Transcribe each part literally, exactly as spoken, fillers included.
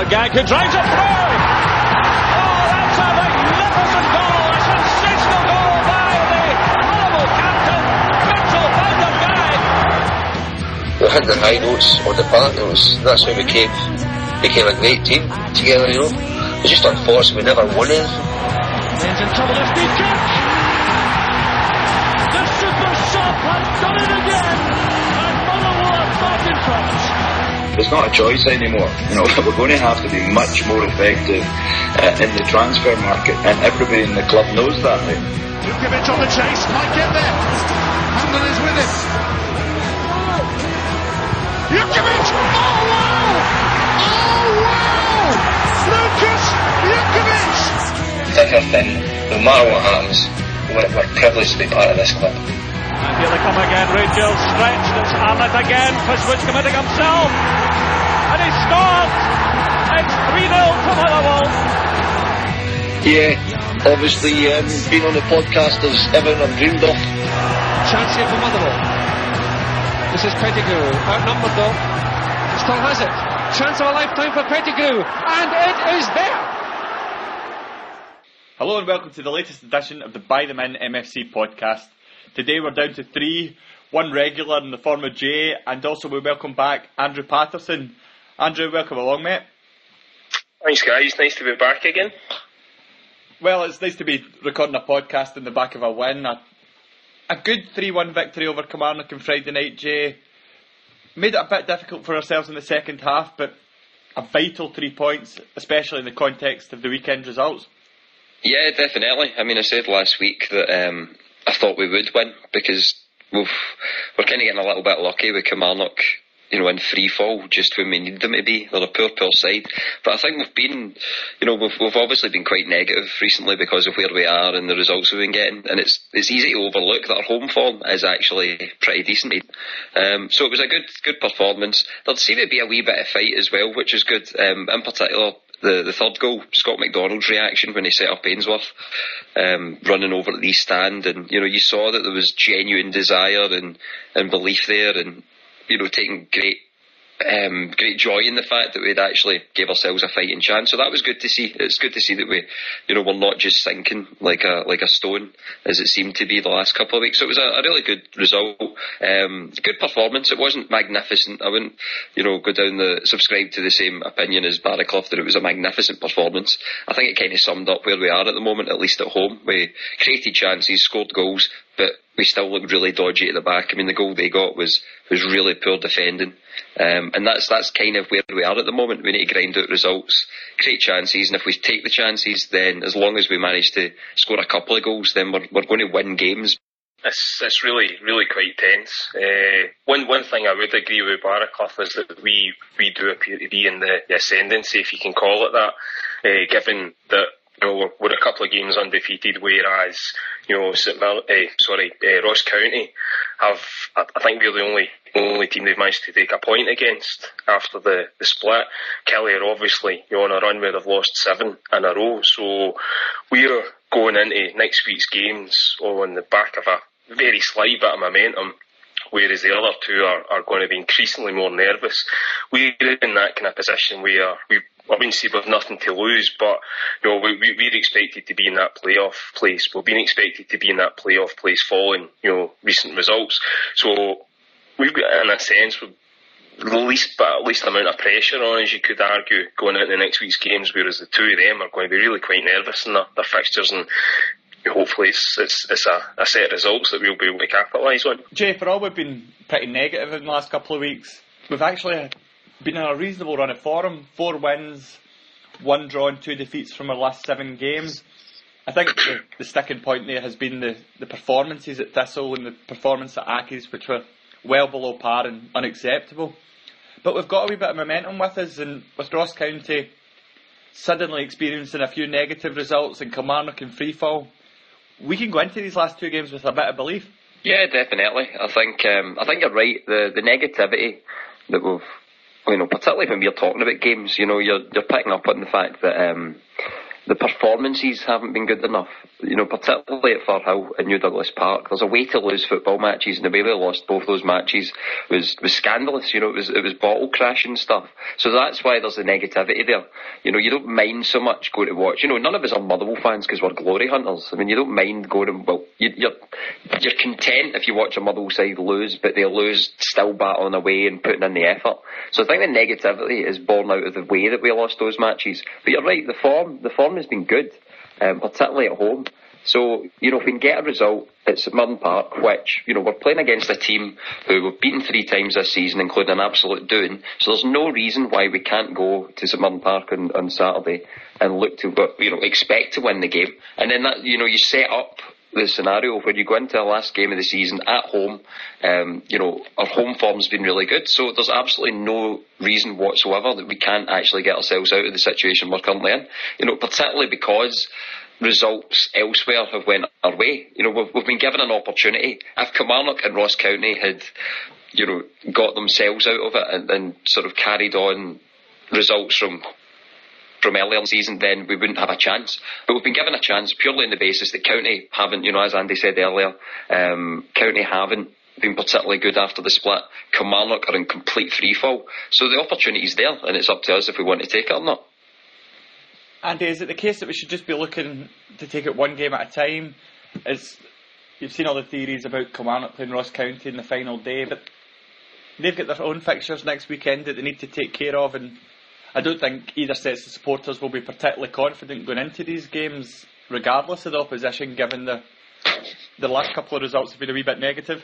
Gang who drives it through. Oh, that's a magnificent goal, a sensational goal by the Motherwell captain, Mitchell van der Gaag. We hit the high notes on the park. It was, that's when we became, became a great team together, you know. It was just unfortunate we never won anything. He's in trouble, it's been kicked. The super sub has done it again, and Motherwell are back in front. It's not a choice anymore. You know, we're going to have to be much more effective uh, in the transfer market, and everybody in the club knows that. Right? Jukovic on the chase, might get there. Handel is with it. Jukovic! Oh wow! Oh wow! Lucas Jukovic! Thick or thin, no matter what happens, we're, we're privileged to be part of this club. And here they come again, Rangers stretched, it's Arnott again, Kuzwicz committing himself, and he scores! It's three nil to Motherwell. Yeah, obviously um, being on the podcast is everything I've dreamed of. Chance here for Motherwell. This is Pettigrew, outnumbered though, still has it. Chance of a lifetime for Pettigrew, and it is there! Hello and welcome to the latest edition of the By the Min M F C podcast. Today we're down to three, one regular in the form of Jay, and also we welcome back Andrew Patterson. Andrew, welcome along, mate. Thanks, guys. Nice to be back again. Well, it's nice to be recording a podcast in the back of a win. A, a good three one victory over Kilmarnock on Friday night, Jay. Made it a bit difficult for ourselves in the second half, but a vital three points, especially in the context of the weekend results. Yeah, definitely. I mean, I said last week that um, I thought we would win because we've, we're kind of getting a little bit lucky with Kilmarnock, you know, in free fall just when we need them to be. They're a poor, poor side. But I think we've been, you know, we've, we've obviously been quite negative recently because of where we are and the results we've been getting. And it's it's easy to overlook that our home form is actually pretty decent. Um, so it was a good good performance. There seemed to be a wee bit of fight as well, which is good. Um, in particular, The the third goal, Scott McDonald's reaction when he set up Ainsworth, um, running over to the east stand, and you know you saw that there was genuine desire and, and belief there, and you know taking great um, great joy in the fact that we'd actually gave ourselves a fighting chance. So that was good to see. It's good to see that we, you know, we're not just sinking like a like a stone as it seemed to be the last couple of weeks. So it was a, a really good result, um, good performance. It wasn't magnificent. I wouldn't, you know, go down the subscribe to the same opinion as Barry Clough that it was a magnificent performance. I think it kind of summed up where we are at the moment, at least at home. We created chances, scored goals, but we still looked really dodgy at the back. I mean, the goal they got was was really poor defending. Um, and that's that's kind of where we are at the moment. We need to grind out results, create chances, and if we take the chances, then as long as we manage to score a couple of goals, then we're we're going to win games. It's it's really really quite tense. Uh, one one thing I would agree with Barraclough is that we we do appear to be in the, the ascendancy, if you can call it that, uh, given that. You know, we're, we're a couple of games undefeated, whereas you know, St Mil- uh, sorry, uh, Ross County have. I, I think we're the only only team they've managed to take a point against after the, the split. Kelly are obviously you know, on a run where they've lost seven in a row, so we're going into next week's games on the back of a very slight bit of momentum. Whereas the other two are, are going to be increasingly more nervous. We're in that kind of position where we, I wouldn't say we've nothing to lose, but you know, we, we, we're expected to be in that playoff place. We've been expected to be in that playoff place following, you know, recent results. So we've got, in a sense, the least, but at least amount of pressure on, as you could argue, going into next week's games, whereas the two of them are going to be really quite nervous in their, their fixtures, and hopefully it's it's, it's a, a set of results that we'll be able to capitalise on. Jay, for all we've been pretty negative in the last couple of weeks, we've actually been in a reasonable run of form. Four wins, one draw and two defeats from our last seven games. I think the, the sticking point there has been the, the performances at Thistle and the performance at Accies, which were well below par and unacceptable. But we've got a wee bit of momentum with us, and with Ross County suddenly experiencing a few negative results and Kilmarnock in freefall, we can go into these last two games with a bit of belief. Yeah, definitely. I think um, I think you're right. The the negativity that we've, you know, particularly when we're talking about games, you know, you're you're picking up on the fact that um, the performances haven't been good enough. You know, particularly at Firhill and New Douglas Park. There's a way to lose football matches, and the way we lost both those matches was, was scandalous. You know, it was it was bottle crashing stuff. So that's why there's the negativity there. You know, you don't mind so much going to watch. You know, none of us are Motherwell fans because we're glory hunters. I mean, you don't mind going and, well, you, you're you're content if you watch a Motherwell side lose, but they lose still battling away and putting in the effort. So I think the negativity is born out of the way that we lost those matches. But you're right, the form the form has been good, um, particularly at home. So, you know, if we can get a result at St Mirren Park, which, you know, we're playing against a team who we've beaten three times this season, including an absolute doing, so there's no reason why we can't go to St Mirren Park on, on Saturday and look to, you know, expect to win the game. And then that, you know, you set up the scenario where you go into the last game of the season at home. Um, you know, our home form's been really good, so there's absolutely no reason whatsoever that we can't actually get ourselves out of the situation we're currently in. You know, particularly because results elsewhere have went our way. You know, we've, we've been given an opportunity. If Kilmarnock and Ross County had, you know, got themselves out of it and, and sort of carried on results from from earlier in the season, then we wouldn't have a chance. But we've been given a chance purely on the basis that County haven't, you know, as Andy said earlier, um, County haven't been particularly good after the split. Kilmarnock are in complete freefall. So the opportunity's there, and it's up to us if we want to take it or not. Andy, is it the case that we should just be looking to take it one game at a time? It's, you've seen all the theories about Kilmarnock playing Ross County in the final day, but they've got their own fixtures next weekend that they need to take care of, and I don't think either sets of supporters will be particularly confident going into these games, regardless of the opposition, given the the last couple of results have been a wee bit negative.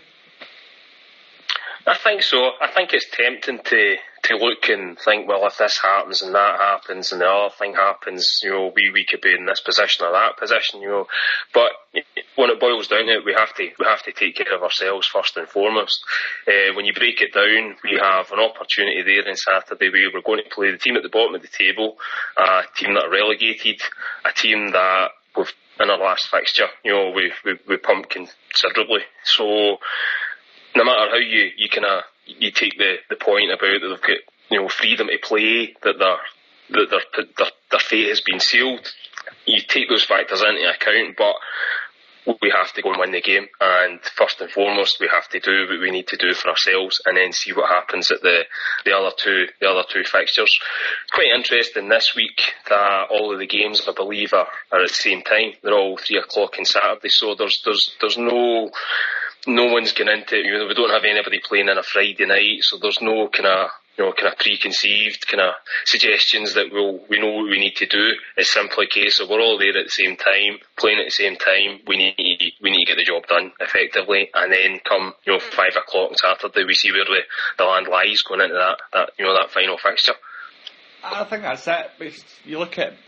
I think so. I think it's tempting to, to look and think, well, if this happens and that happens and the other thing happens, you know, we, we could be in this position or that position, you know. But when it boils down to it, we have to we have to take care of ourselves first and foremost. Uh, when you break it down, we have an opportunity there on Saturday where we're going to play the team at the bottom of the table, a team that are relegated, a team that we've in our last fixture, you know, we we, we pumped considerably. So no matter how you, you kind of you take the, the point about that they've got, you know, freedom to play, that their that their, their their fate has been sealed, you take those factors into account. But we have to go and win the game, and first and foremost, we have to do what we need to do for ourselves, and then see what happens at the the other two the other two fixtures. Quite interesting this week that all of the games, I believe, are, are at the same time. They're all three o'clock on Saturday, so there's there's there's no. No one's going into it. You know, we don't have anybody playing on a Friday night, so there's no kind of, you know, kind of preconceived kind of suggestions that we'll we know what we need to do. It's simply a case of we're all there at the same time, playing at the same time. We need we need to get the job done effectively, and then come, you know, five o'clock on Saturday, we see where the, the land lies going into that, that you know that final fixture. I think that's it. You look at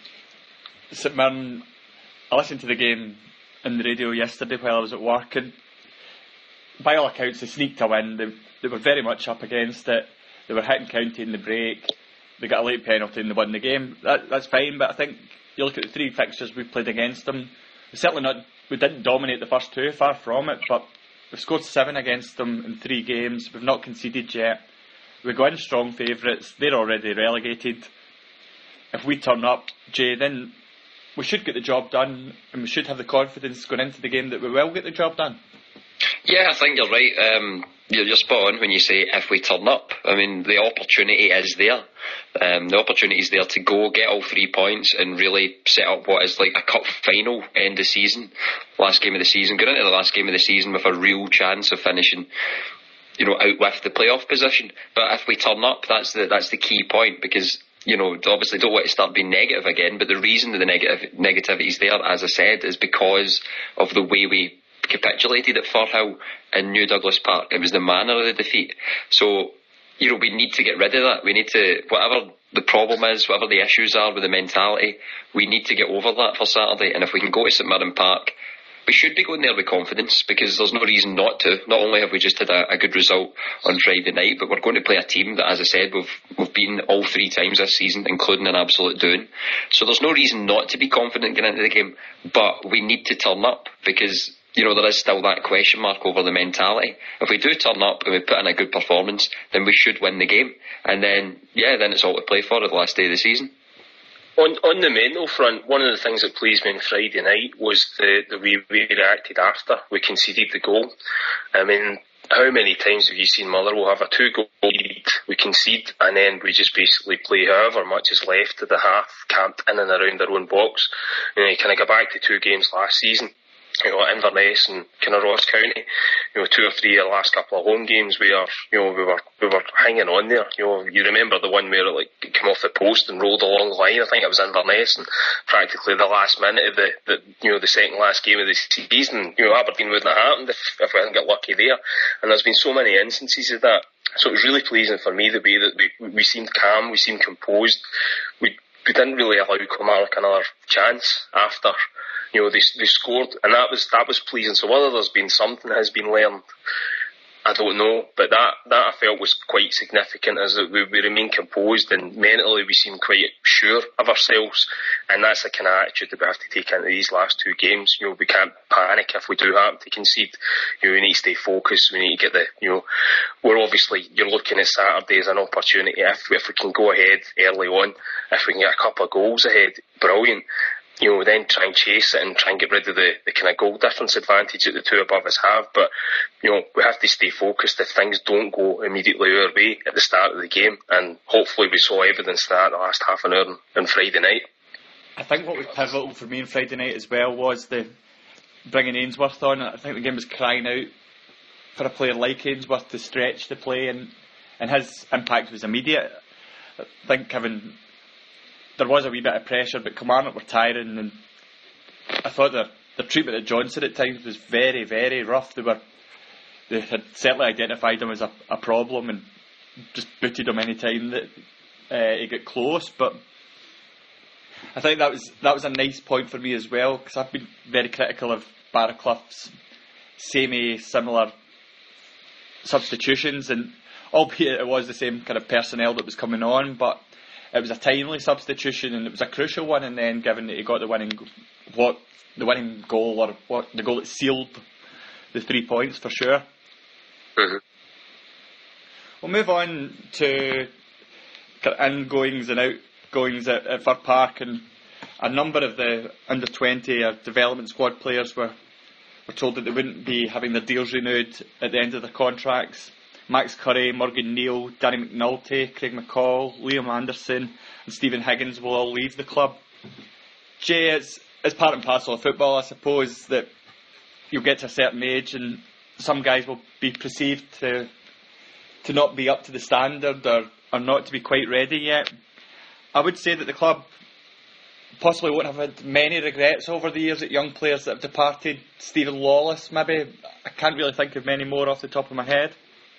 St Mirren. I listened to the game on the radio yesterday while I was at work, and by all accounts, they sneaked a win. They, they were very much up against it. They were hitting County in the break. They got a late penalty and they won the game. That, that's fine, but I think you look at the three fixtures we played against them. We certainly not. We didn't dominate the first two, far from it. But we've scored seven against them in three games. We've not conceded yet. We go in strong favourites. They're already relegated. If we turn up, Jay, then we should get the job done, and we should have the confidence going into the game that we will get the job done. Yeah, I think you're right. Um, you're, you're spot on when you say if we turn up. I mean, the opportunity is there. Um, the opportunity is there to go get all three points and really set up what is like a cup final end of season, last game of the season. Going into the last game of the season with a real chance of finishing, you know, out with the playoff position. But if we turn up, that's the that's the key point, because, you know, obviously don't want to start being negative again. But the reason that the negative negativity is there, as I said, is because of the way we capitulated at Firhill and New Douglas Park. It was the manner of the defeat. So, you know, we need to get rid of that. We need to, whatever the problem is, whatever the issues are with the mentality, we need to get over that for Saturday. And if we can go to St Mirren Park, we should be going there with confidence, because there's no reason not to. Not only have we just had a, a good result on Friday night, but we're going to play a team that, as I said, we've we've beaten all three times this season, including an absolute doing. So there's no reason not to be confident going into the game, but we need to turn up, because, you know, there is still that question mark over the mentality. If we do turn up and we put in a good performance, then we should win the game. And then, yeah, then it's all to play for at the last day of the season. On on the mental front, one of the things that pleased me on Friday night was the, the way we reacted after we conceded the goal. I mean, how many times have you seen Motherwell have a two-goal lead, we concede, and then we just basically play however much is left of the half, camped in and around their own box? You know, you kind of go back to two games last season, you know, Inverness and kind of Ross County, you know, two or three of the last couple of home games where, you know, we were we were hanging on there. You know, you remember the one where it like came off the post and rolled along the line. I think it was Inverness, and practically the last minute of the, the you know the second last game of the season, you know, Aberdeen wouldn't have happened if, if we hadn't got lucky there. And there's been so many instances of that. So it was really pleasing for me the way that we we seemed calm, we seemed composed. We we didn't really allow Kilmarnock another chance after. You know, they they scored, and that was that was pleasing. So whether there's been something that has been learned, I don't know. But that, that I felt was quite significant, as that we, we remain composed and mentally we seem quite sure of ourselves. And that's the kind of attitude that we have to take into these last two games. You know, we can't panic if we do happen to concede. You know, we need to stay focused. We need to get the, you know, we're obviously, you're looking at Saturday as an opportunity. If, if we can go ahead early on, if we can get a couple of goals ahead, brilliant. You know, then try and chase it and try and get rid of the, the kind of goal difference advantage that the two above us have. But, you know, we have to stay focused if things don't go immediately our way at the start of the game. And hopefully we saw evidence of that the last half an hour on, on Friday night. I think what was pivotal for me on Friday night as well was the bringing Ainsworth on. I think the game was crying out for a player like Ainsworth to stretch the play, and, and his impact was immediate. I think Kevin... There was a wee bit of pressure, but Kilmarnock were tiring, and I thought that the treatment of Johnson at times was very, very rough. They were, they had certainly identified him as a, a problem and just booted him any time that uh, he got close. But I think that was that was a nice point for me as well, because I've been very critical of Barraclough's semi-similar substitutions, and albeit it was the same kind of personnel that was coming on, but it was a timely substitution and it was a crucial one. And then, given that he got the winning, what the winning goal or what the goal that sealed the three points for sure. Mm-hmm. We'll move on to ingoings and outgoings at, at Fir Park, and a number of the under twenty or development squad players were were told that they wouldn't be having their deals renewed at the end of their contracts. Max Curry, Morgan Neal, Danny McNulty, Craig McCall, Liam Anderson and Stephen Higgins will all leave the club. Jay, it's, it's part and parcel of football, I suppose, that you'll get to a certain age and some guys will be perceived to to not be up to the standard or, or not to be quite ready yet. I would say that the club possibly won't have had many regrets over the years at young players that have departed. Stephen Lawless, maybe. I can't really think of many more off the top of my head.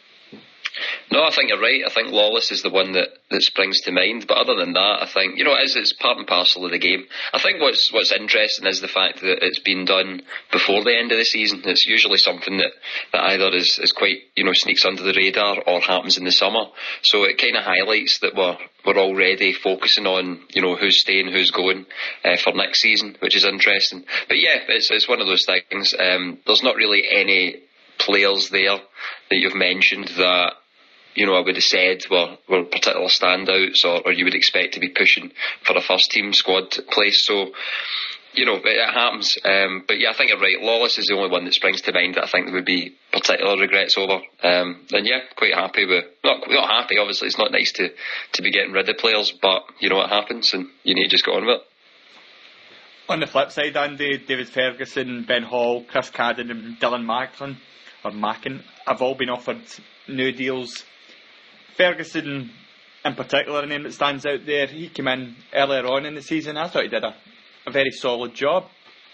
No, I think you're right. I think Lawless is the one that, that springs to mind. But other than that, I think, you know, it is, it's part and parcel of the game. I think what's what's interesting is the fact that it's been done before the end of the season. It's usually something that, that either is, is quite, you know, sneaks under the radar or happens in the summer. So it kind of highlights that we're, we're already focusing on, you know, who's staying, who's going uh, for next season, which is interesting. But yeah, it's, it's one of those things. Um, there's not really any players there that you've mentioned that, you know, I would have said were, were particular standouts or, or you would expect to be pushing for a first team squad place. So, you know, it, it happens. Um, but yeah, I think you're right. Lawless is the only one that springs to mind that I think there would be particular regrets over. Um, and yeah, quite happy with, not, not happy, obviously. It's not nice to, to be getting rid of players, but you know, it happens and you need to just get on with it. On the flip side, Andy, David Ferguson, Ben Hall, Chris Cadden and Dylan Macklin, or Mackin, have all been offered new deals. Ferguson, in particular, a name that stands out there. He came in earlier on in the season. I thought he did a, a very solid job.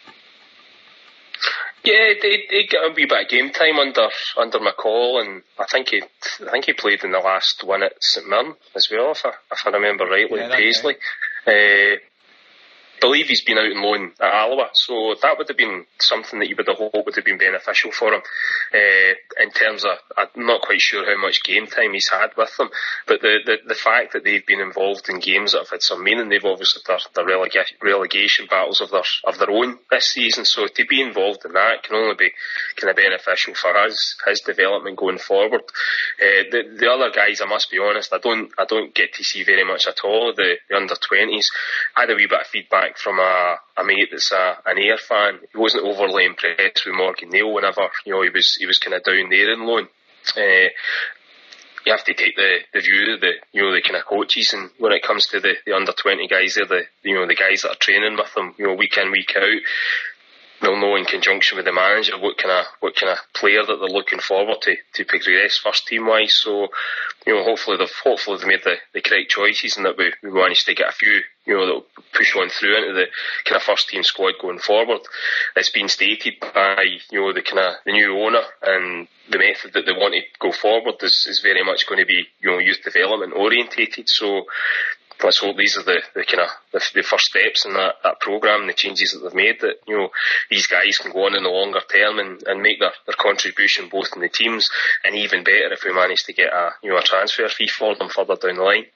Yeah, he, he got a wee bit of game time under under McCall, and I think he I think he played in the last one at St Mirren as well, if I if I remember rightly, yeah, Paisley. Right. Uh, believe he's been out on loan at Alloa, so that would have been something that you would have hoped would have been beneficial for him. Uh, in terms of, I'm not quite sure how much game time he's had with them, but the, the, the fact that they've been involved in games that have had some meaning, they've obviously their, their relega- relegation battles of their of their own this season, so to be involved in that can only be kind of beneficial for his his development going forward. Uh, the the other guys, I must be honest, I don't I don't get to see very much at all. The, the under twenties. I had a wee bit of feedback from a, a mate that's a, an Ayr fan. He wasn't overly impressed with Morgan Neal whenever, you know, he was he was kind of down there in loan. Uh, you have to take the, the view of the, you know, the kind of coaches, and when it comes to the, the under twenty guys, they're the, you know, the guys that are training with them, you know, week in, week out. They'll know in conjunction with the manager what kind of what kind of player that they're looking forward to to progress first team wise. So, you know, hopefully they've hopefully they've made the, the correct choices, and that we, we managed to get a few, you know, that'll push on through into the kind of first team squad going forward. It's been stated by, you know, the kind of the new owner, and the method that they want to go forward is, is very much going to be, you know, youth development orientated. So let's hope these are the, the kind of the, the first steps in that, that programme, the changes that they've made, that, you know, these guys can go on in the longer term and, and make their, their contribution both in the teams, and even better if we manage to get a, you know, a transfer fee for them further down the line.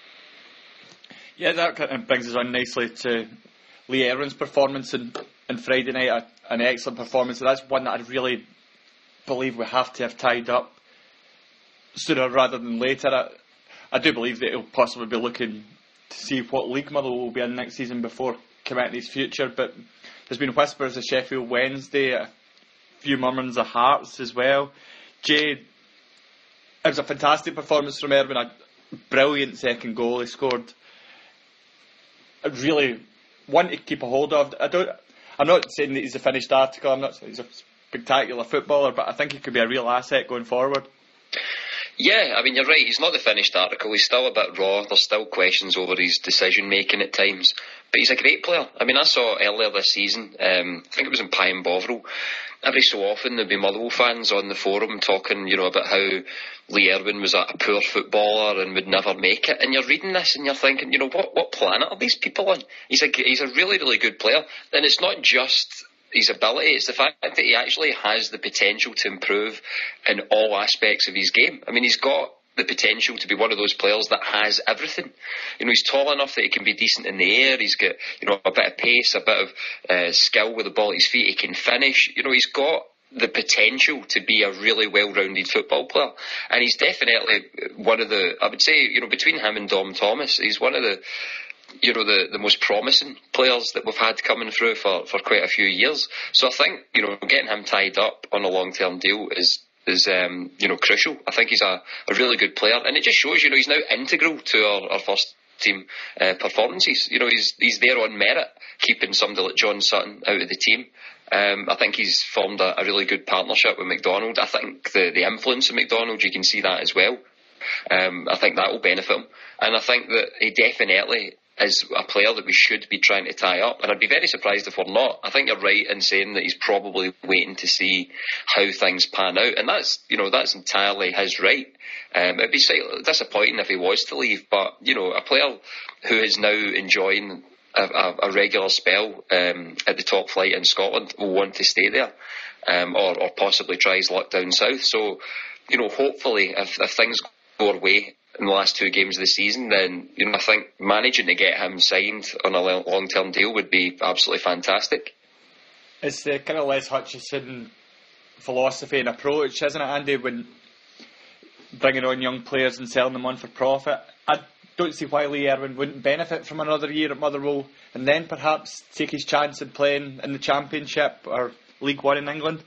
Yeah, that kind of brings us on nicely to Lee Erwin's performance on, on Friday night, an excellent performance. That's one that I really believe we have to have tied up sooner rather than later. I, I do believe that he'll possibly be looking to see what league Motherwell will be in next season before committing his future, but there's been whispers of Sheffield Wednesday, a few murmurings of Hearts as well. Jay, it was a fantastic performance from Erwin, a brilliant second goal he scored. I really want to keep a hold of. I don't, I'm not saying that he's a finished article, I'm not saying he's a spectacular footballer, but I think he could be a real asset going forward. Yeah, I mean, you're right, he's not the finished article, he's still a bit raw, there's still questions over his decision making at times, but he's a great player. I mean, I saw earlier this season, um, I think it was in Pie and Bovril, every so often there'd be Motherwell fans on the forum talking, you know, about how Lee Erwin was a, a poor footballer and would never make it, and you're reading this and you're thinking, you know, what, what planet are these people on? He's a, he's a really, really good player, and it's not just his ability, it's the fact that he actually has the potential to improve in all aspects of his game. I mean, he's got the potential to be one of those players that has everything. You know, he's tall enough that he can be decent in the air, he's got, you know, a bit of pace, a bit of uh, skill with the ball at his feet, he can finish, you know, he's got the potential to be a really well-rounded football player, and he's definitely one of the, I would say, you know, between him and Dom Thomas, he's one of the, you know, the, the most promising players that we've had coming through for, for quite a few years. So I think, you know, getting him tied up on a long-term deal is, is um, you know, crucial. I think he's a, a really good player, and it just shows, you know, he's now integral to our, our first team uh, performances. You know, he's he's there on merit, keeping somebody like John Sutton out of the team. Um, I think he's formed a, a really good partnership with McDonald. I think the, the influence of McDonald, you can see that as well. Um, I think that will benefit him, and I think that he definitely is a player that we should be trying to tie up, and I'd be very surprised if we're not. I think you're right in saying that he's probably waiting to see how things pan out, and that's, you know, that's entirely his right. Um, it'd be disappointing if he was to leave, but, you know, a player who is now enjoying a, a, a regular spell um, at the top flight in Scotland will want to stay there, um, or, or possibly try his luck down south. So, you know, hopefully if, if things go our way in the last two games of the season, then, you know, I think managing to get him signed on a long-term deal would be absolutely fantastic. It's the kind of Les Hutchison philosophy and approach, isn't it, Andy, when bringing on young players and selling them on for profit? I don't see why Lee Erwin wouldn't benefit from another year at Motherwell and then perhaps take his chance in playing in the Championship or League One in England.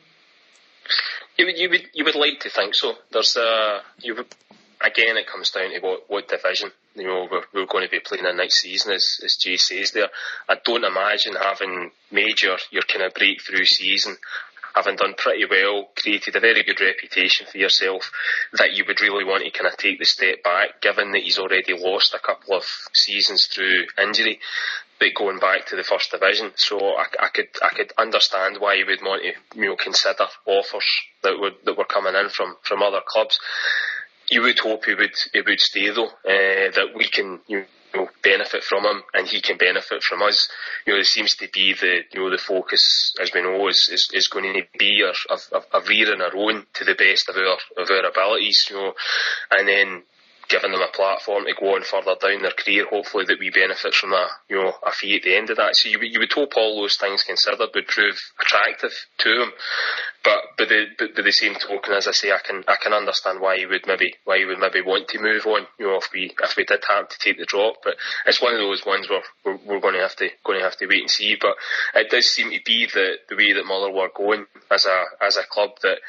You would, you would, you would like to think so. There's a, you would, again, it comes down to what, what division, you know, we're, we're going to be playing in next season, as, as Jay says there. I don't imagine having made your, your kind of breakthrough season, having done pretty well, created a very good reputation for yourself, that you would really want to kind of take the step back, given that he's already lost a couple of seasons through injury, but going back to the first division. So I, I could I could understand why he would want to, you know, consider offers that would that were coming in from, from other clubs. you would hope he would he would stay though. Uh, that we can you know benefit from him and he can benefit from us. You know, it seems to be the you know the focus, as we know, is is, is going to be of of, of rearing our own to the best of our of our abilities. You know, and then giving them a platform to go on further down their career, hopefully that we benefit from a you know a fee at the end of that. So you, you would hope all those things considered would prove attractive to him. But by the but by the same token, as I say, I can I can understand why he would maybe why he would maybe want to move on. You know, if we if we did have to take the drop, but it's one of those ones where we're, we're going to have to going to have to wait and see. But it does seem to be the the way that Motherwell are going as a as a club, that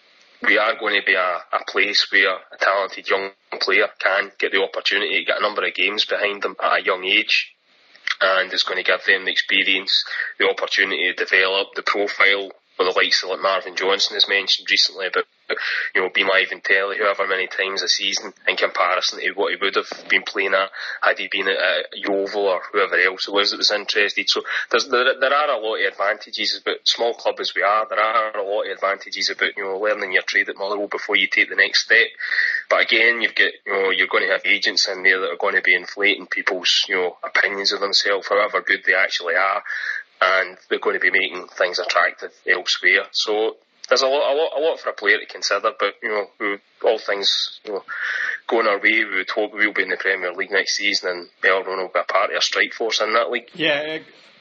we are going to be a, a place where a talented young player can get the opportunity to get a number of games behind them at a young age, and it's going to give them the experience, the opportunity to develop the profile with the likes of like Marvin Johnson has mentioned recently about, you know, being live in telly however many times a season in comparison to what he would have been playing at had he been at, at Yeovil or whoever else it was that was interested. So there's, there, there are a lot of advantages about small club as we are. There are a lot of advantages about, you know, learning your trade at Motherwell before you take the next step. But again, you've got, you know, you're going to have agents in there that are going to be inflating people's, you know, opinions of themselves, however good they actually are, and they're going to be making things attractive elsewhere. So there's a lot, a lot, a lot for a player to consider. But you know, we, all things you know, going our way, we would hope we'll be in the Premier League next season, and Melbourne will be a part of our strike force in that league. Yeah,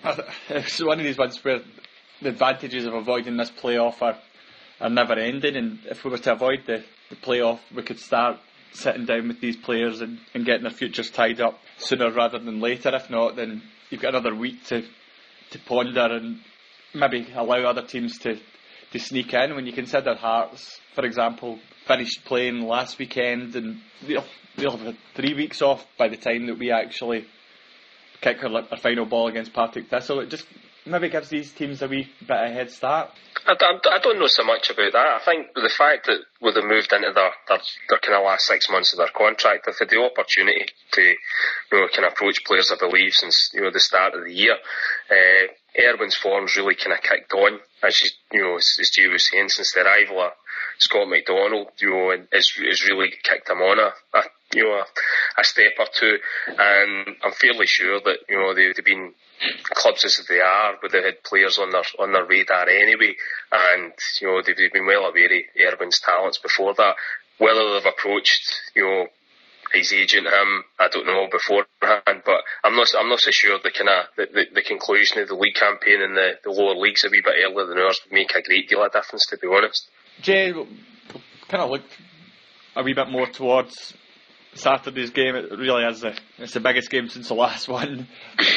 it's one of these ones where the advantages of avoiding this playoff are are never ending, and if we were to avoid the, the playoff, we could start sitting down with these players and, and getting their futures tied up sooner rather than later. If not, then you've got another week to to ponder and maybe allow other teams to, to sneak in. When you consider Hearts, for example, finished playing last weekend, and they'll, they'll have three weeks off by the time that we actually kick our, our final ball against Partick Thistle. It just maybe gives these teams a wee bit of a head start. I, I, I don't know so much about that. I think the fact that with them moved into their, their, their kind of last six months of their contract, they've had the opportunity to, you know, kind of approach players, I believe, since, you know, the start of the year. Uh, Erwin's form's really kind of kicked on, as you, you know, as, as Jay was saying, since the arrival of Scott McDonald, you know, and has, has really kicked him on a, a you know, a, a step or two, and I'm fairly sure that, you know, they, they've been clubs as they are, where they had players on their on their radar anyway, and you know they've, they've been well aware of Erwin's talents before that. Whether they've approached, you know, his agent him, I don't know beforehand, but I'm not I'm not so sure the kind of the, the, the conclusion of the league campaign in the, the lower leagues a wee bit earlier than ours would make a great deal of difference, to be honest. Jay, we'll kind of looked a wee bit more towards Saturday's game. It really is the, it's the biggest game since the last one.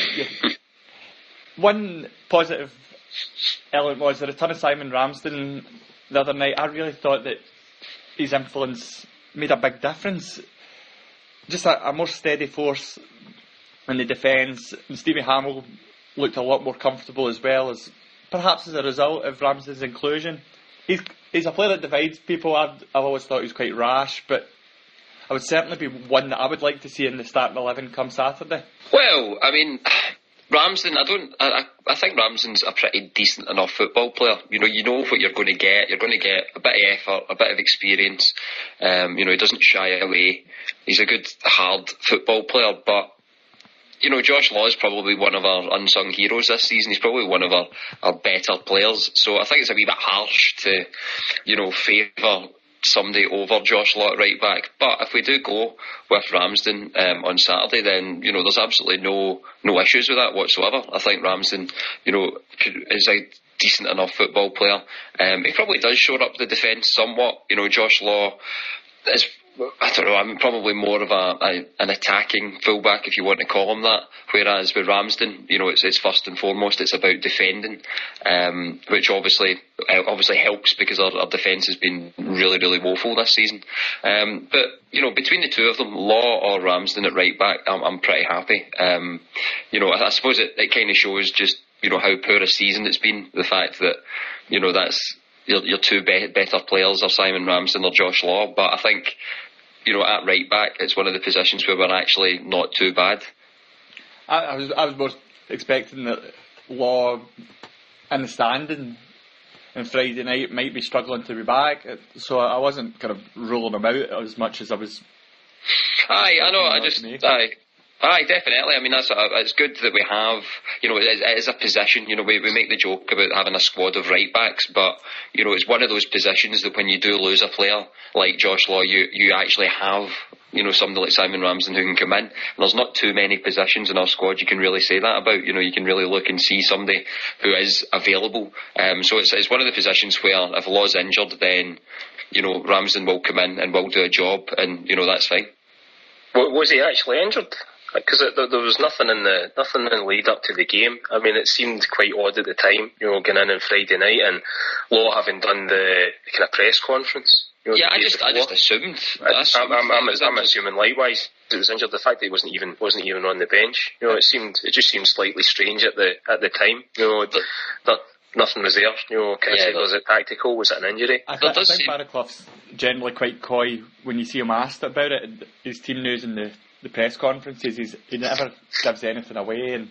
One positive element was the return of Simon Ramsden the other night. I really thought that his influence made a big difference. Just a, a more steady force in the defence, and Stevie Hamill looked a lot more comfortable as well, as perhaps as a result of Ramsden's inclusion. He's he's a player that divides people. I've, I've always thought he was quite rash, but I would certainly be one that I would like to see in the starting eleven come Saturday. Well, I mean, Ramsden, I don't. I, I think Ramsden's a pretty decent enough football player. You know, you know what you're going to get. You're going to get a bit of effort, a bit of experience. Um, you know, he doesn't shy away. He's a good, hard football player. But you know, Josh Law is probably one of our unsung heroes this season. He's probably one of our, our better players. So I think it's a wee bit harsh to, you know, favour somebody over Josh Law at right back. But if we do go with Ramsden um, on Saturday, then you know there's absolutely no no issues with that whatsoever. I think Ramsden, you know, is a decent enough football player. Um, he probably does shore up the defence somewhat. You know, Josh Law is, I don't know, I'm probably more of a, a an attacking fullback, if you want to call him that. Whereas with Ramsden, you know, it's, it's first and foremost it's about defending, um, which obviously obviously helps because our, our defence has been really really woeful this season. Um, but you know, between the two of them, Law or Ramsden at right back, I'm, I'm pretty happy. Um, you know, I, I suppose it, it kind of shows just you know how poor a season it's been. The fact that you know that's your, your two be- better players are Simon Ramsden or Josh Law, but I think, you know, at right back, it's one of the positions where we're actually not too bad. I, I was I was more expecting that Law in the standing and Friday night might be struggling to be back. So I wasn't kind of ruling him out as much as I was. Aye, I know. I just aye. Aye, definitely. I mean, that's a, it's good that we have, you know, it, it is a position, you know, we, we make the joke about having a squad of right backs, but, you know, it's one of those positions that when you do lose a player like Josh Law, you, you actually have, you know, somebody like Simon Ramsden who can come in. And there's not too many positions in our squad you can really say that about. You know, you can really look and see somebody who is available. Um, so it's, it's one of the positions where if Law's injured, then, you know, Ramsden will come in and will do a job, and, you know, that's fine. Was he actually injured? Because there was nothing in the nothing in the lead up to the game. I mean, it seemed quite odd at the time, you know, going in on Friday night and Law having done the kind of press conference. You know, yeah, I just before. I just assumed. I assumed I'm, I'm, I'm, I'm assuming likewise it was injured. The fact that he wasn't even wasn't even on the bench, you know, it seemed it just seemed slightly strange at the at the time. You know, but, that nothing was there. You know, kind of yeah, said, was it tactical? Was it an injury? I, th- I think Barraclough's generally quite coy when you see him asked about it. His team news in the. The press conferences, he's, he never gives anything away, and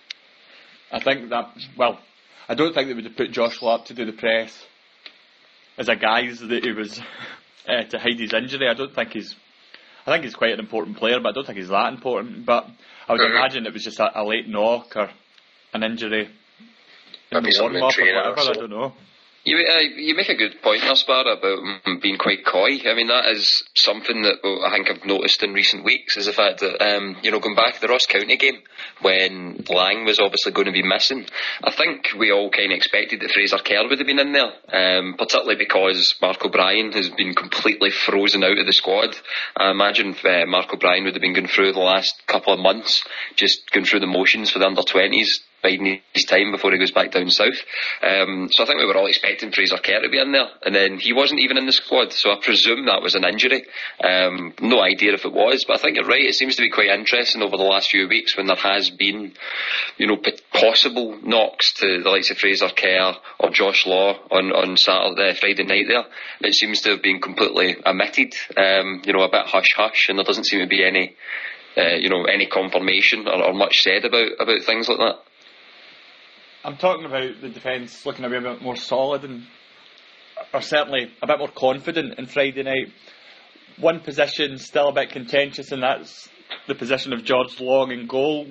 I think that, well, I don't think they would have put Josh Law up to do the press as a guise that he was uh, to hide his injury. I don't think he's, I think he's quite an important player, but I don't think he's that important. But I would mm-hmm. imagine it was just a, a late knock or an injury in Maybe the warm up or whatever. I don't know. You uh, you make a good point, Sparrow, about mm, being quite coy. I mean, that is something that well, I think I've noticed in recent weeks, is the fact that, um, you know, going back to the Ross County game, when Lang was obviously going to be missing, I think we all kind of expected that Fraser Kerr would have been in there, um, particularly because Mark O'Brien has been completely frozen out of the squad. I imagine uh, Mark O'Brien would have been going through the last couple of months, just going through the motions for the under twenties, biding his time before he goes back down south. Um, so I think we were all expecting Fraser Kerr to be in there, and then he wasn't even in the squad, so I presume that was an injury. Um, no idea if it was, but I think you're right. It seems to be quite interesting over the last few weeks when there has been, you know, possible knocks to the likes of Fraser Kerr or Josh Law on, on Saturday, Friday night there. It seems to have been completely omitted, um, you know, a bit hush-hush, and there doesn't seem to be any, uh, you know, any confirmation or, or much said about, about things like that. I'm talking about the defence looking a bit more solid and, or certainly a bit more confident in Friday night. One position still a bit contentious, and that's the position of George Long in goal.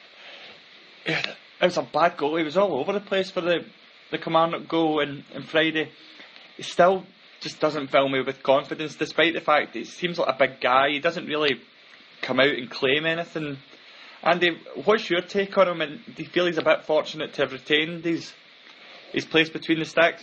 It was a bad goal. He was all over the place for the, the Kilmarnock goal in, in Friday. He still just doesn't fill me with confidence, despite the fact that he seems like a big guy. He doesn't really come out and claim anything. Andy, what's your take on him, and do you feel he's a bit fortunate to have retained his, his place between the sticks?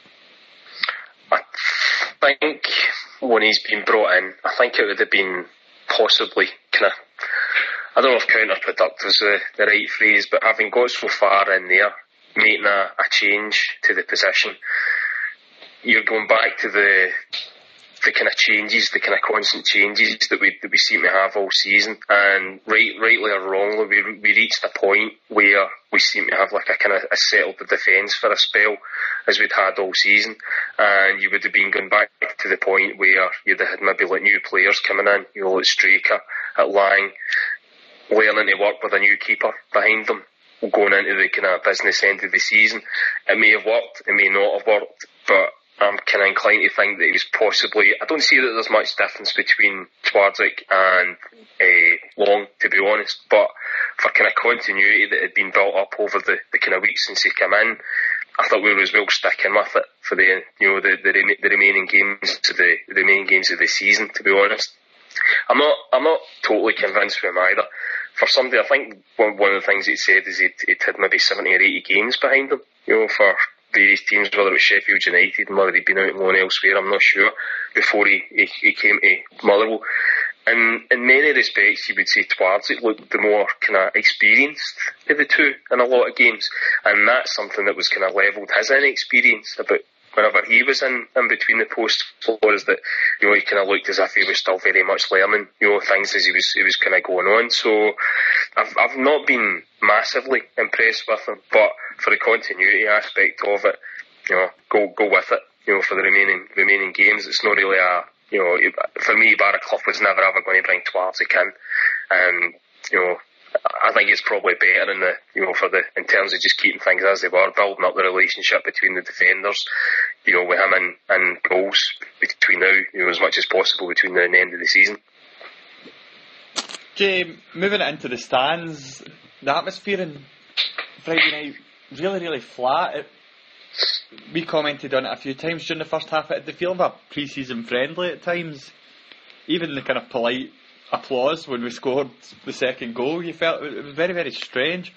I think when he's been brought in, I think it would have been possibly kind of, I don't know if counterproductive is the, the right phrase, but having got so far in there, making a, a change to the position, you're going back to the the kind of changes, the kind of constant changes that we that we seem to have all season, and right, rightly or wrongly, we we reached a point where we seem to have like a kind of a settled defence for a spell, as we'd had all season, and you would have been going back to the point where you'd have had maybe like new players coming in, you know, at Straker, at Lang, learning to work with a new keeper behind them, going into the kind of business end of the season. It may have worked, it may not have worked, but I'm kind of inclined to think that he was possibly, I don't see that there's much difference between Twardzik and uh, Long, to be honest, but for kind of continuity that had been built up over the, the kind of weeks since he came in, I thought we were as well sticking with it for the, you know, the, the, the remaining games to the, the remaining games of the season, to be honest. I'm not, I'm not totally convinced with him either. For somebody, I think one, one of the things he said is he'd, he'd had maybe seventy or eighty games behind him, you know, for various teams, whether it was Sheffield United and whether he'd been out on loan elsewhere, I'm not sure, before he, he, he came to Motherwell. And in many respects, you would say Twardzik looked the more kind of experienced of the two in a lot of games, and that's something that was kind of levelled his inexperience about whenever he was in, in between the posts, was that, you know, he kind of looked as if he was still very much learning, you know, things as he was he was kind of going on. So I've I've not been massively impressed with him, but for the continuity aspect of it, you know, go go with it, you know, for the remaining remaining games. It's not really a, you know, for me, Barraclough was never ever going to bring Twardzik in, and, you know, I think it's probably better in the you know for the in terms of just keeping things as they were, building up the relationship between the defenders, you know, with him and, and goals between now, you know, as much as possible between now and the end of the season. Jay, moving it into the stands, the atmosphere in Friday night really, really flat. It, we commented on it a few times during the first half. It had the feel of a pre-season friendly at times. Even the kind of polite applause when we scored the second goal, you felt it was very, very strange.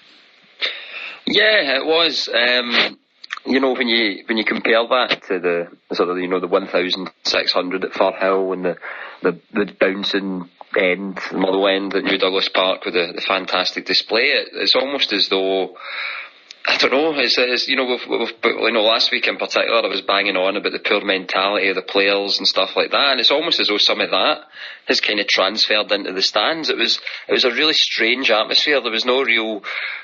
Yeah, it was. Um, you know, when you when you compare that to the sort of you know the one thousand six hundred at Firhill and the the, the bouncing end, the Motherwell end at New Douglas Park with the, the fantastic display, it, it's almost as though. I don't know, it's, it's, you know, we've, we've, you know, last week in particular I was banging on about the poor mentality of the players and stuff like that, and it's almost as though some of that has kind of transferred into the stands. It was, it was a really strange atmosphere. There was no real,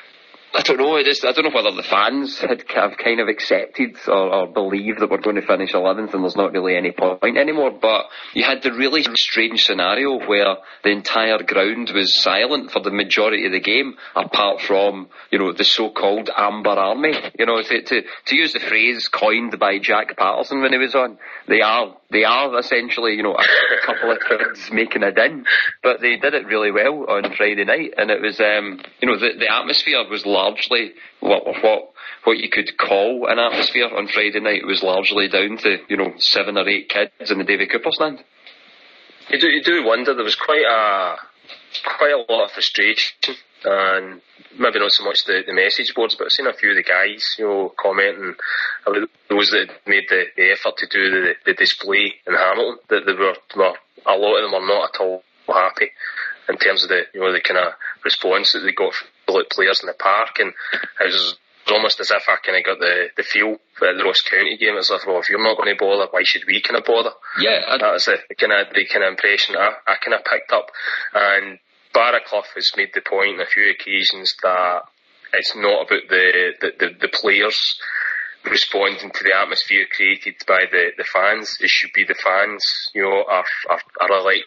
I don't know, it is, I don't know whether the fans had have kind of accepted or, or believed that we're going to finish eleventh and there's not really any point anymore, but you had the really strange scenario where the entire ground was silent for the majority of the game, apart from, you know, the so-called Amber Army. You know, to, to, to use the phrase coined by Jack Patterson when he was on, they are, they are essentially, you know, a couple of kids making a din, but they did it really well on Friday night, and it was, um, you know, the, the atmosphere was largely what, what, what you could call an atmosphere on Friday night. It was largely down to, you know, seven or eight kids in the Davy Cooper stand. You do, you do wonder, there was quite a, quite a lot of frustration, and maybe not so much the, the message boards, but I've seen a few of the guys, you know, commenting, those that made the, the effort to do the, the display in Hamilton, that they were, were, a lot of them were not at all happy in terms of the, you know, the kind of response that they got from the players in the park, and it was almost as if I kind of got the, the feel for the Ross County game. It's like, well, if you're not going to bother, why should we kind of bother? Yeah, I'd... that was the, the kind of the kind of impression I, I kind of picked up. And Barraclough has made the point on a few occasions that it's not about the the, the, the players responding to the atmosphere created by the, the fans. It should be the fans, you know, are are, are like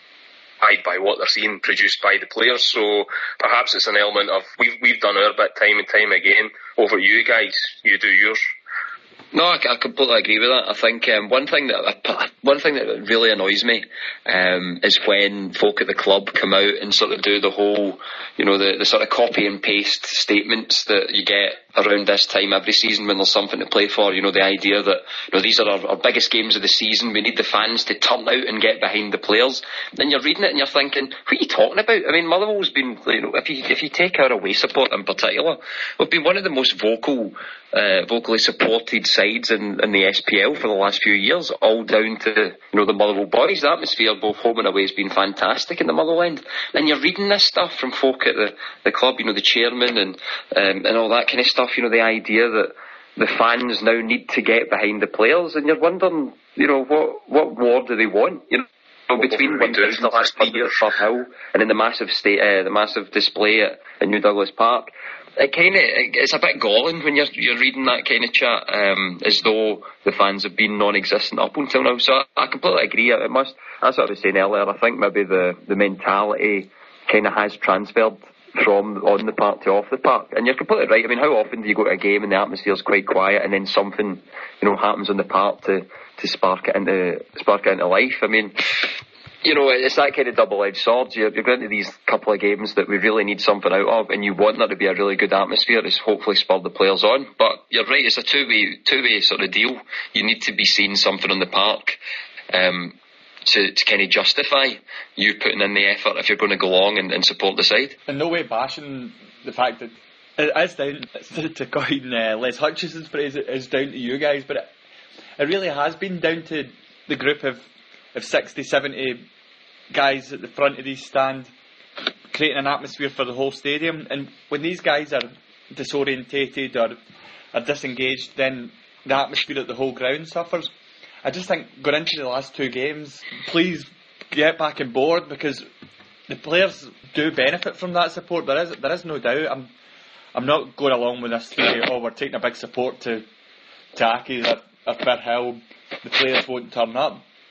by what they're seeing produced by the players. So perhaps it's an element of we've we've done our bit time and time again. Over you guys, you do yours. No, I, I completely agree with that. I think um, one thing that one thing that really annoys me um, is when folk at the club come out and sort of do the whole, you know, the, the sort of copy and paste statements that you get around this time every season when there's something to play for. You know, the idea that, you know, these are our, our biggest games of the season, we need the fans to turn out and get behind the players. Then you're reading it and you're thinking, what are you talking about? I mean, Motherwell's been, you know, if you if you take our away support in particular, we've been one of the most vocal, uh, vocally supported sides in, in the S P L for the last few years, all down to, you know, the Motherwell boys. The atmosphere both home and away has been fantastic in the Motherwell end. And you're reading this stuff from folk at the, the club, you know, the chairman and um, and all that kind of stuff. You know, the idea that the fans now need to get behind the players, and you're wondering, you know, what what more do they want? You know, between one thousand last year at Firhill and in the massive state, uh, the massive display at, at New Douglas Park. It kind of it's a bit galling when you're you're reading that kind of chat, um, as though the fans have been non-existent up until now. So I, I completely agree. It must. That's what I was saying earlier. I think maybe the the mentality kind of has transferred from on the park to off the park. And you're completely right. I mean, how often do you go to a game and the atmosphere's quite quiet, and then something, you know, happens on the park to, to spark it into spark it into life? I mean, you know, it's that kind of double-edged sword. You're, you're going to these couple of games that we really need something out of, and you want there to be a really good atmosphere. It's hopefully spurred the players on. But you're right. It's a two-way two-way sort of deal. You need to be seeing something on the park. Um, To, to kind of justify you putting in the effort if you're going to go along and, and support the side. In no way bashing the fact that it is down to coin uh, Les Hutchison's phrase, it is down to you guys, but it, it really has been down to the group of, of sixty, seventy guys at the front of these stand creating an atmosphere for the whole stadium. And when these guys are disorientated or are disengaged, then the atmosphere at the whole ground suffers. I just think going into the last two games, please get back on board, because the players do benefit from that support. There is there is no doubt. I'm I'm not going along with this theory, oh, we're taking a big support to to Accies or, or Firhill, the players won't turn up.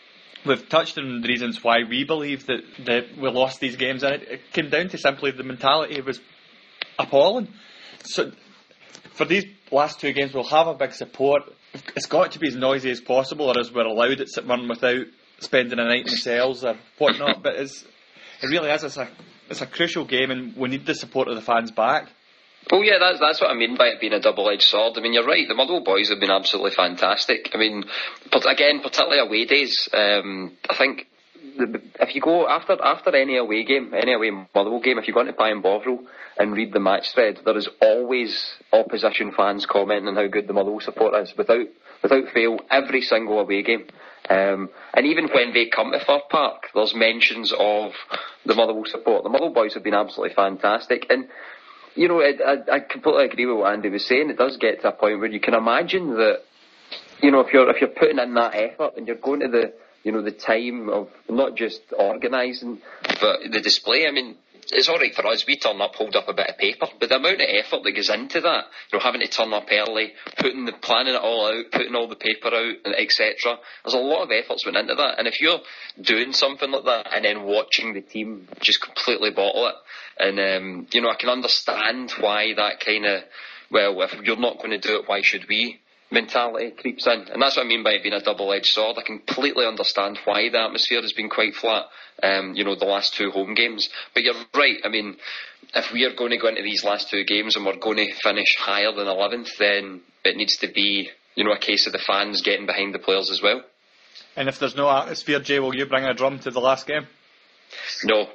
we've touched on the reasons why we believe that, that we lost these games, and it, it came down to simply the mentality was appalling. So for these last two games, we'll have a big support. It's got to be as noisy as possible, or as we're allowed it to run without spending a night in the cells or whatnot. But it's, it really is. It's a it's a crucial game, and we need the support of the fans back. Well, yeah, that's that's what I mean by it being a double-edged sword. I mean, you're right. The Motherwell boys have been absolutely fantastic. I mean, but again, particularly away days. Um, I think the, if you go after after any away game, any away Motherwell game, if you go into Pie and Bovril and read the match thread, there is always opposition fans commenting on how good the Motherwell support is, without without fail, every single away game. Um, and even when they come to Fir Park, there's mentions of the Motherwell support. The Motherwell boys have been absolutely fantastic, and you know, I, I, I completely agree with what Andy was saying. It does get to a point where you can imagine that, you know, if you're if you're putting in that effort and you're going to the, you know, the time of not just organising, but the display. I mean, it's all right for us. We turn up, hold up a bit of paper, but the amount of effort that goes into that, you know, having to turn up early, putting the planning it all out, putting all the paper out, et cetera. There's a lot of efforts went into that, and if you're doing something like that and then watching the team just completely bottle it, and um, you know, I can understand why that kind of, well, if you're not going to do it, why should we? Mentality creeps in, and that's what I mean by it being a double-edged sword. I completely understand why the atmosphere has been quite flat, um, you know, the last two home games. But you're right. I mean, if we are going to go into these last two games and we're going to finish higher than eleventh, then it needs to be, you know, a case of the fans getting behind the players as well. And if there's no atmosphere, Jay, will you bring a drum to the last game? No.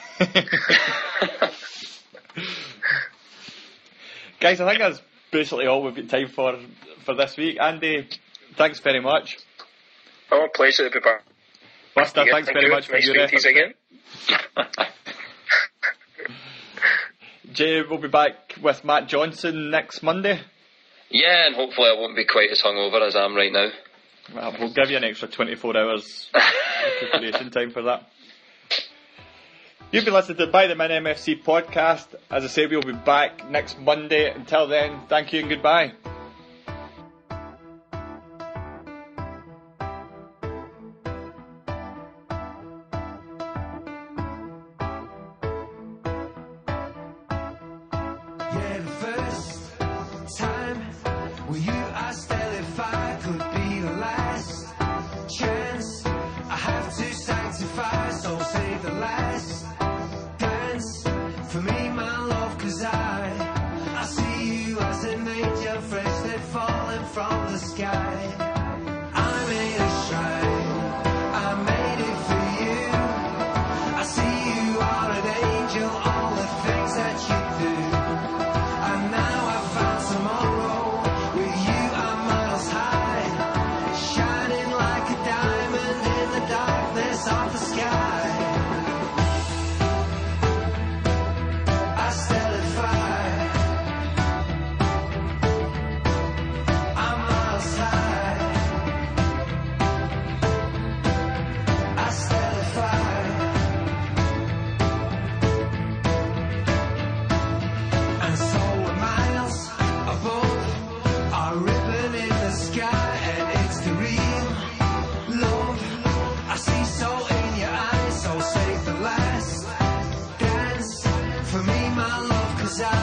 Guys, I think that's basically all we've got time for for this week. Andy, thanks very much. Oh, pleasure to be back. Buster, thanks Thank very you. much for nice your efforts. again. Jay, we'll be back with Matt Johnson next Monday. Yeah, and hopefully I won't be quite as hungover as I am right now. Well, we'll give you an extra twenty-four hours recuperation time for that. You've been listening to By the Min M F C podcast. As I say, we'll be back next Monday. Until then, thank you and goodbye. Yeah, the first time with you, I still, if I could be the last chance, I have to sanctify, so say the last dance for me, my love, cause I, I see you as an angel freshly falling from the sky. I made a shrine, I made it for you. I see you are an angel, all the things that you do. And now I found tomorrow, with you I'm miles high, shining like a diamond in the darkness of the sky. I stellify, I'm miles high, I stellify. And so we're miles above our ribbon in the sky, and it's the real love I see so in your eyes. So save the last dance for me, my love, cause I